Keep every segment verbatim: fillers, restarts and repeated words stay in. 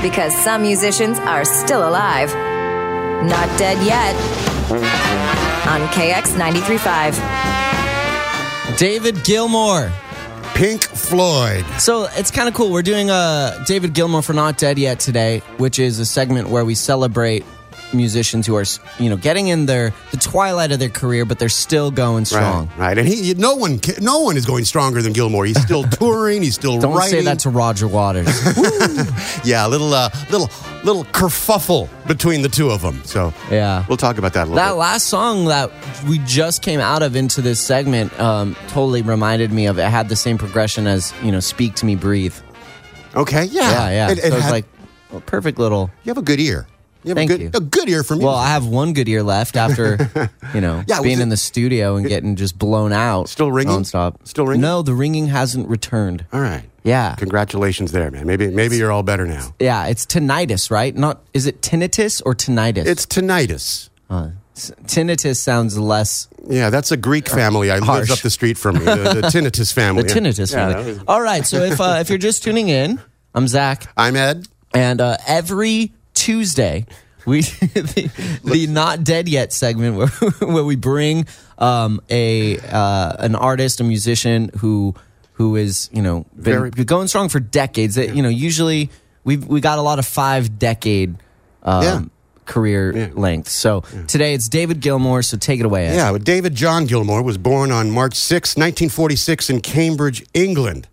Because some musicians are still alive. Not dead yet. On K X ninety-three point five. David Gilmour. Pink Floyd. So it's kind of cool. We're doing a David Gilmour for Not Dead Yet today, which is a segment where we celebrate musicians who are, you know, getting in their the twilight of their career, but they're still going strong. Right, right. And he, no one, no one is going stronger than Gilmour. He's still touring. He's still Don't writing. say that to Roger Waters. Yeah, a little, uh, little, little kerfuffle between the two of them. So yeah, we'll talk about that a little that bit. last song that we just came out of into this segment um, totally reminded me of. It had the same progression as, you know, "Speak to Me, Breathe." Okay, yeah, Yeah, yeah. It, it so it's had, like a perfect little. you have a good ear. You have Thank a good, you. A good ear for music. Well, I have one good ear left after, you know, Yeah, was being it- in the studio and getting just blown out. Still ringing? Nonstop. Still ringing? No, the ringing hasn't returned. All right. Yeah. Congratulations there, man. Maybe, maybe you're all better now. Yeah, it's tinnitus, right? Not is it tinnitus or tinnitus? It's tinnitus. uh, s- tinnitus sounds less Yeah, that's a Greek family. I Harsh. lives up the street from me. The, the tinnitus family. the tinnitus. Yeah, really. that was- All right, so if uh, if you're just tuning in, I'm Zach, I'm Ed. and uh, every Tuesday we the, the Not Dead Yet segment where, where we bring um, a uh, an artist, a musician who who is, you know, been Very- going strong for decades. That, you know, usually we we got a lot of five decade um, Yeah. career Yeah. length. So today it's David Gilmour. So take it away, Ed. Yeah, well, David John Gilmour was born on March sixth, nineteen forty-six in Cambridge, England.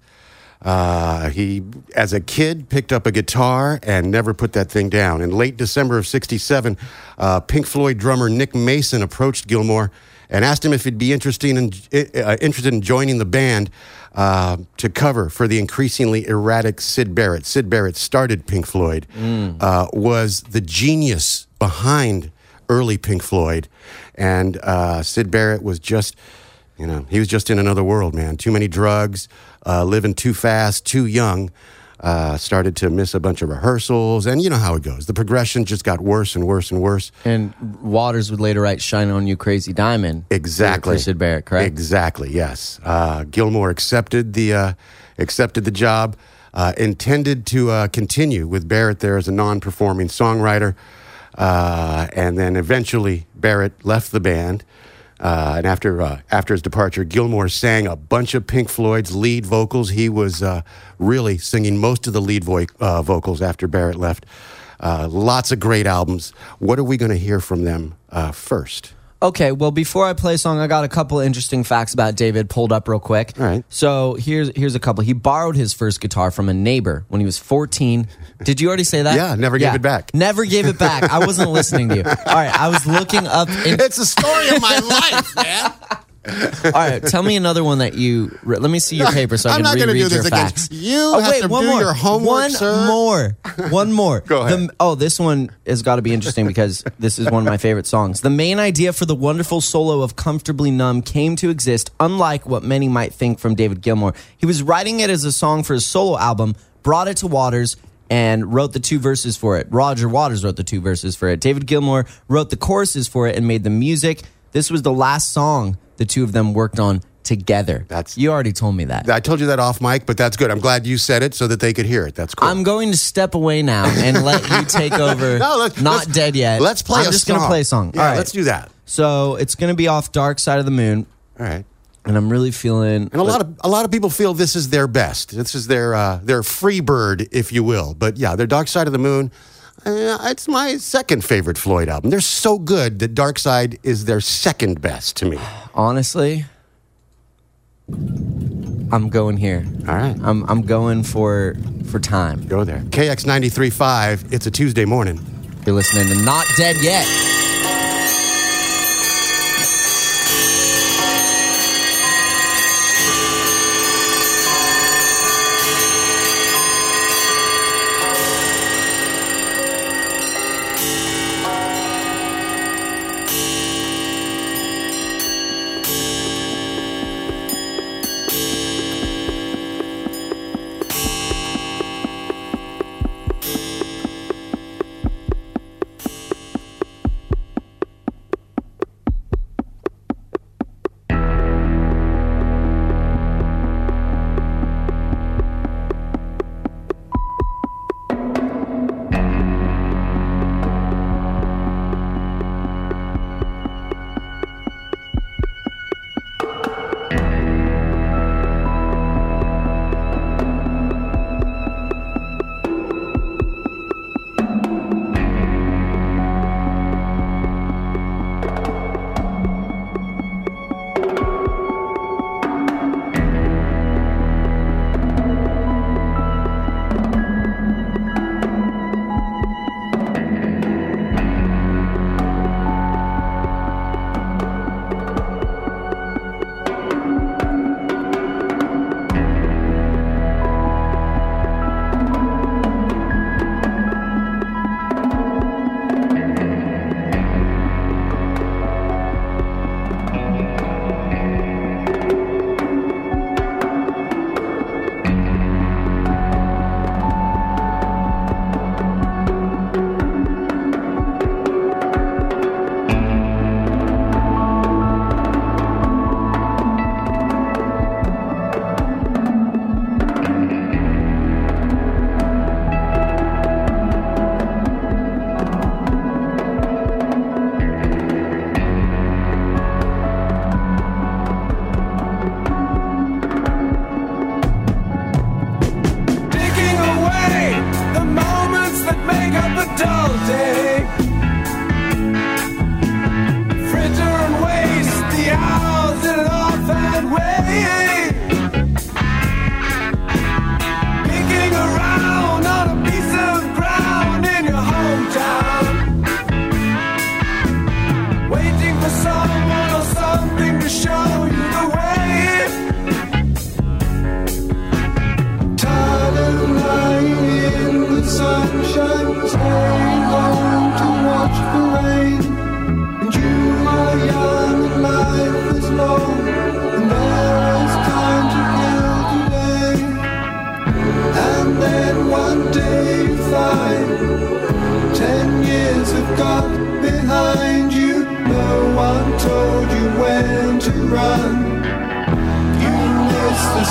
Uh, he, as a kid, picked up a guitar and never put that thing down. In late December of sixty-seven, uh, Pink Floyd drummer Nick Mason approached Gilmour and asked him if he'd be interested in, uh, interested in joining the band uh, to cover for the increasingly erratic Syd Barrett. Syd Barrett started Pink Floyd, uh, was the genius behind early Pink Floyd, and uh, Syd Barrett was just, you know, he was just in another world, man. Too many drugs, uh, living too fast, too young. Uh, started to miss a bunch of rehearsals, and you know how it goes. The progression just got worse and worse and worse. And Waters would later write "Shine on You, Crazy Diamond." Exactly. For Syd Barrett, correct? Exactly. Yes. Uh, Gilmour accepted the uh, accepted the job. Uh, intended to uh, continue with Barrett there as a non-performing songwriter, uh, and then eventually Barrett left the band. Uh, and after uh, after his departure, Gilmour sang a bunch of Pink Floyd's lead vocals. He was uh, really singing most of the lead vo- uh, vocals after Barrett left. Uh, lots of great albums. What are we going to hear from them uh, first? Okay, well, before I play a song, I got a couple interesting facts about David pulled up real quick. All right. So here's here's a couple. He borrowed his first guitar from a neighbor when he was fourteen. Did you already say that? Yeah, never gave it back. Never gave it back. I wasn't listening to you. All right, I was looking up. In, It's the story of my life, man. all right, tell me another one that you. re- Let me see your paper so I I'm can not gonna reread do your this again. facts. You oh, have wait, to one do more. your homework, One sir. more. One more. Go ahead. The- oh, this one has got to be interesting because this is one of my favorite songs. The main idea for the wonderful solo of Comfortably Numb came to exist, unlike what many might think from David Gilmour. He was writing it as a song for his solo album, brought it to Waters, and wrote the two verses for it. Roger Waters wrote the two verses for it. David Gilmour wrote the choruses for it and made the music. This was the last song the two of them worked on together. That's- You already told me that. I told you that off mic, but that's good. I'm glad you said it so that they could hear it. That's cool. I'm going to step away now and let you take over. No, let's- Not let's- dead yet. Let's play I'm a just song. going to play a song. Yeah, All right. let's do that. So it's going to be off Dark Side of the Moon, All right. and I'm really feeling. And a lot of a lot of people feel this is their best. This is their uh, their free bird, if you will. But yeah, their Dark Side of the Moon. Uh, it's my second favorite Floyd album. They're so good that Dark Side is their second best to me. Honestly, I'm going here. All right. I'm I'm going for for time. Go there. K X ninety-three point five. It's a Tuesday morning. You're listening to Not Dead Yet.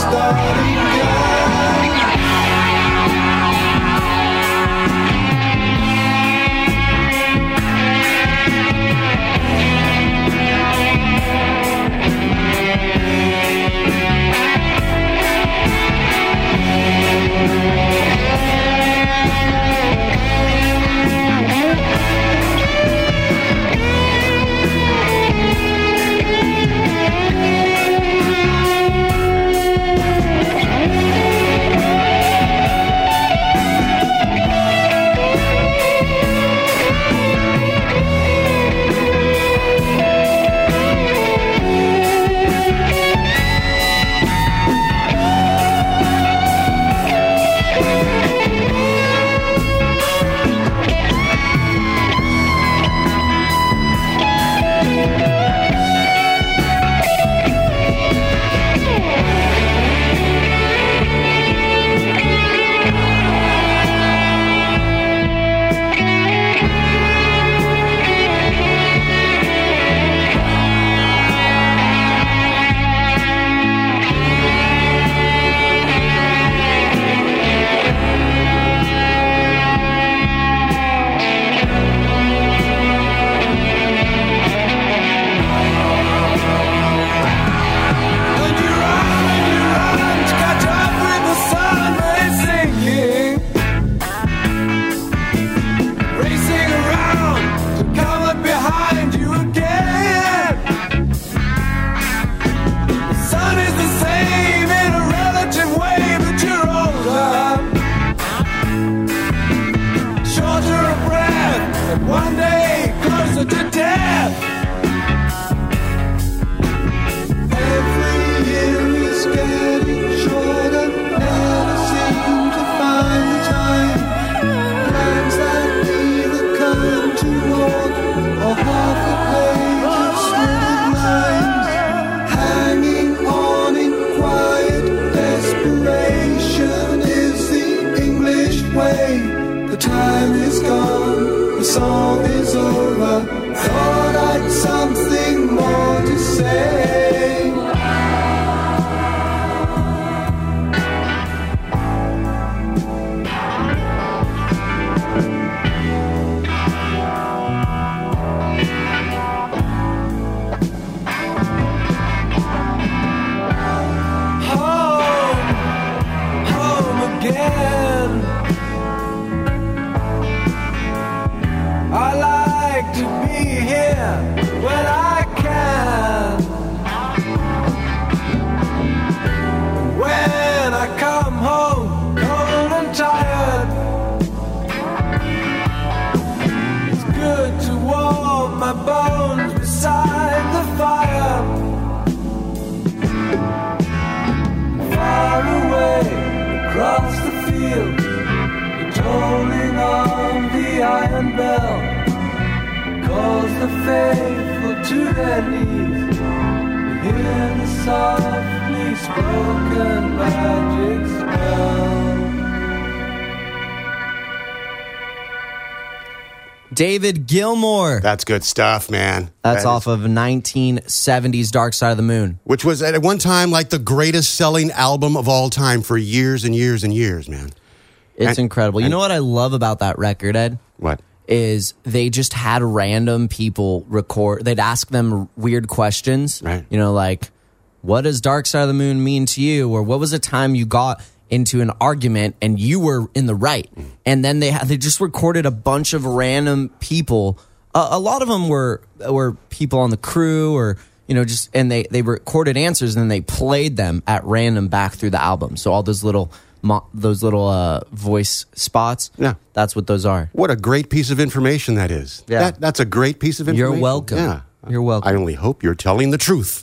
David Gilmour. That's good stuff, man. That's that off is, of nineteen seventies Dark Side of the Moon. Which was at one time like the greatest selling album of all time for years and years and years, man. It's and, incredible. You and, know what I love about that record, Ed? What? Is they just had random people record. They'd ask them weird questions. Right. You know, like, what does Dark Side of the Moon mean to you? Or what was a time you got into an argument and you were in the right? Mm. And then they had, they just recorded a bunch of random people. Uh, a lot of them were were people on the crew, or you know, just and they they recorded answers and then they played them at random back through the album. So all those little mo- those little uh, voice spots. Yeah, that's what those are. What a great piece of information that is. Yeah, that, that's a great piece of information. You're welcome. Yeah. You're welcome. I only hope you're telling the truth.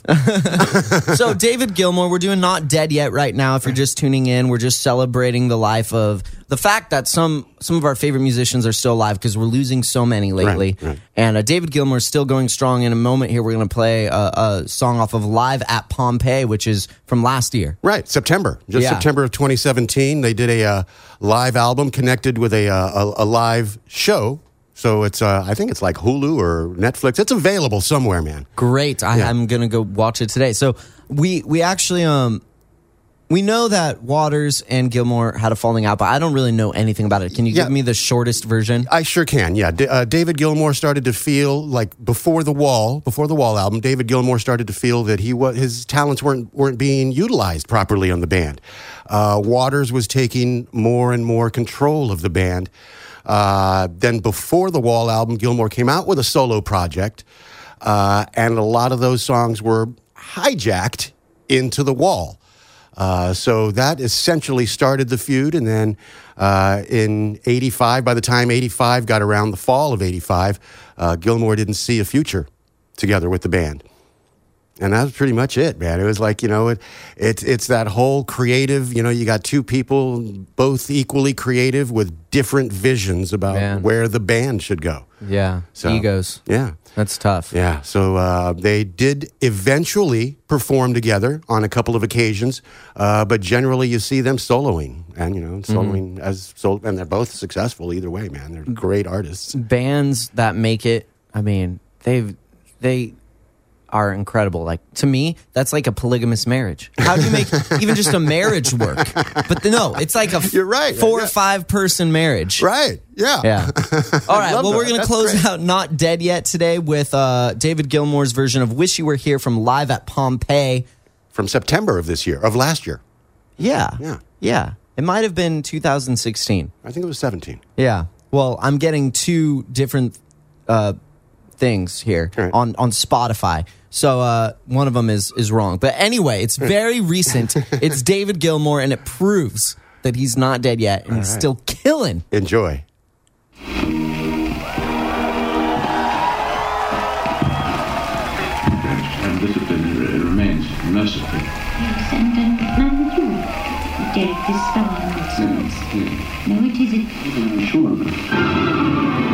So, David Gilmour, we're doing Not Dead Yet right now. If you're just tuning in, we're just celebrating the life of the fact that some some of our favorite musicians are still alive, because we're losing so many lately. Right, right. And uh, David Gilmour is still going strong. In a moment here, we're going to play a, a song off of Live at Pompeii, which is from last year. Right, September. Just Yeah. September of twenty seventeen. They did a uh, live album connected with a, uh, a, a live show. So it's, uh, I think it's like Hulu or Netflix. It's available somewhere, man. Great. I, Yeah. I'm going to go watch it today. So we we actually, um, We know that Waters and Gilmour had a falling out, but I don't really know anything about it. Can you Yeah. give me the shortest version? I sure can. Yeah, D- uh, David Gilmour started to feel like before the Wall, before the Wall album, David Gilmour started to feel that he was his talents weren't weren't being utilized properly on the band. Uh, Waters was taking more and more control of the band. Uh, then before the Wall album, Gilmour came out with a solo project, uh, and a lot of those songs were hijacked into the Wall. Uh, so that essentially started the feud, and then uh, in eighty-five, by the time eighty-five got around, the fall of eighty-five, uh, Gilmour didn't see a future together with the band. And that was pretty much it, man. It was like, you know, it, it, it's that whole creative, you know, you got two people, both equally creative with different visions about Man. where the band should go. Yeah, So, egos. Yeah. That's tough. Yeah, so uh, they did eventually perform together on a couple of occasions, uh, but generally you see them soloing, and you know, soloing mm-hmm. as sol- and they're both successful either way. Man, they're great artists. Bands that make it, I mean, they've they are incredible. Like to me, that's like a polygamous marriage. How do you make even just a marriage work? But the, no, it's like a f- You're right, four yeah. or five person marriage. Right? Yeah. Yeah. All right. love Well, that. we're going to That's close great. out Not Dead Yet today with uh, David Gilmour's version of Wish You Were Here from Live at Pompeii. From September of this year, of last year. Yeah. Yeah. Yeah. It might have been two thousand sixteen. I think it was seventeen. Yeah. Well, I'm getting two different uh, things here Right. on, on Spotify. So uh, one of them is, is wrong. But anyway, it's very recent. It's David Gilmour, and it proves that he's not dead yet, and he's right. still killing. Enjoy. And discipline r- remains merciful. Yes, and um, now would you take this star nonsense? Yes, yes. No, it isn't. I'm sure of it.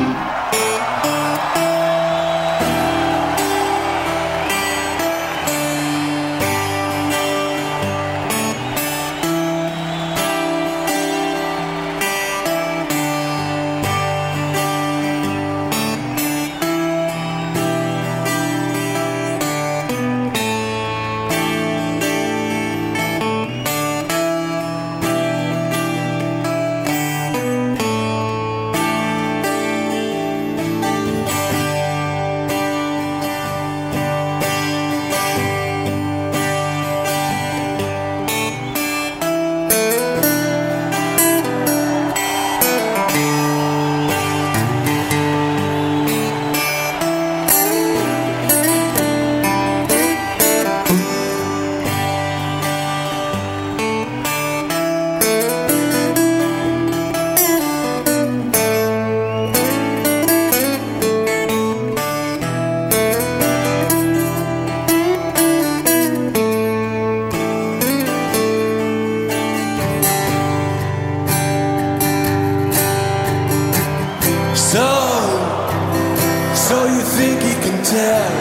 So, so you think you can tell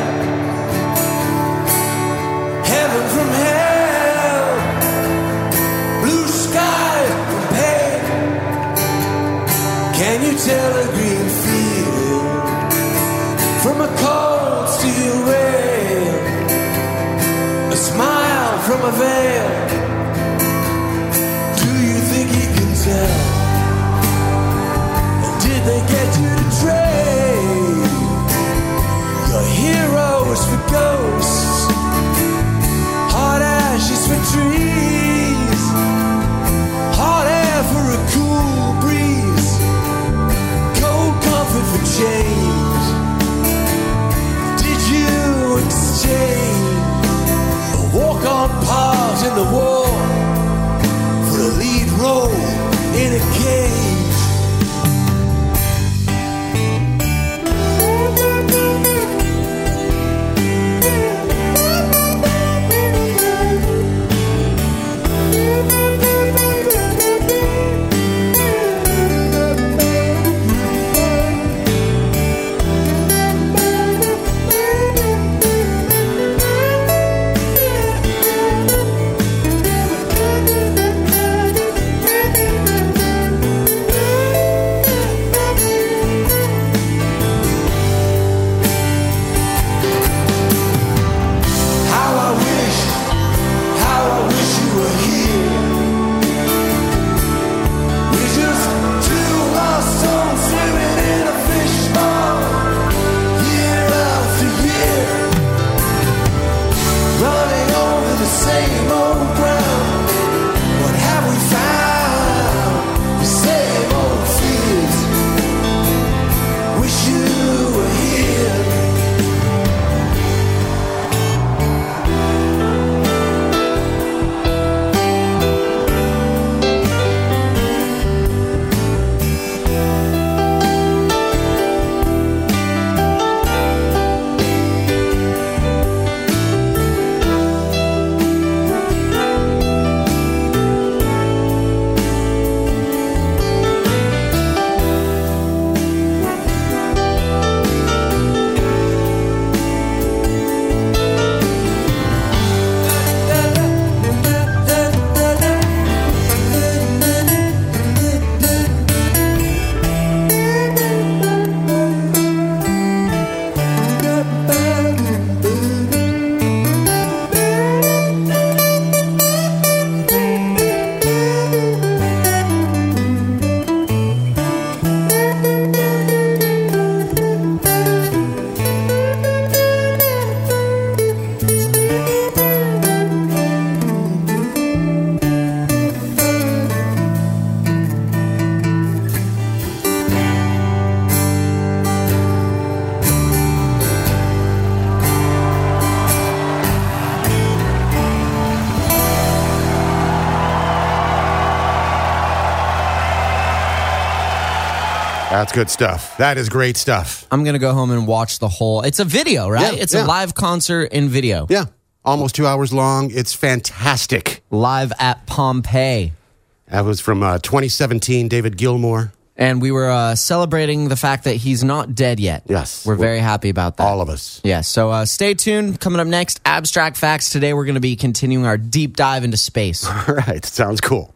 heaven from hell, blue sky from pain? Can you tell a green field from a cold steel rail, a smile from a veil? Do you think you can tell? Did they get you to trade your heroes for ghosts, hot ashes for trees, hot air for a cool breeze, cold comfort for change? Did you exchange a walk-on part in the war for a lead role in a That's good stuff. That is great stuff. I'm going to go home and watch the whole. It's a video, right? Yeah, it's yeah. a live concert in video. Yeah. Almost two hours long. It's fantastic. Live at Pompeii. That was from uh, twenty seventeen, David Gilmour. And we were uh, celebrating the fact that he's not dead yet. Yes. We're very happy about that. All of us. Yeah, so uh, stay tuned. Coming up next, Abstract Facts. Today we're going to be continuing our deep dive into space. All right. Sounds cool.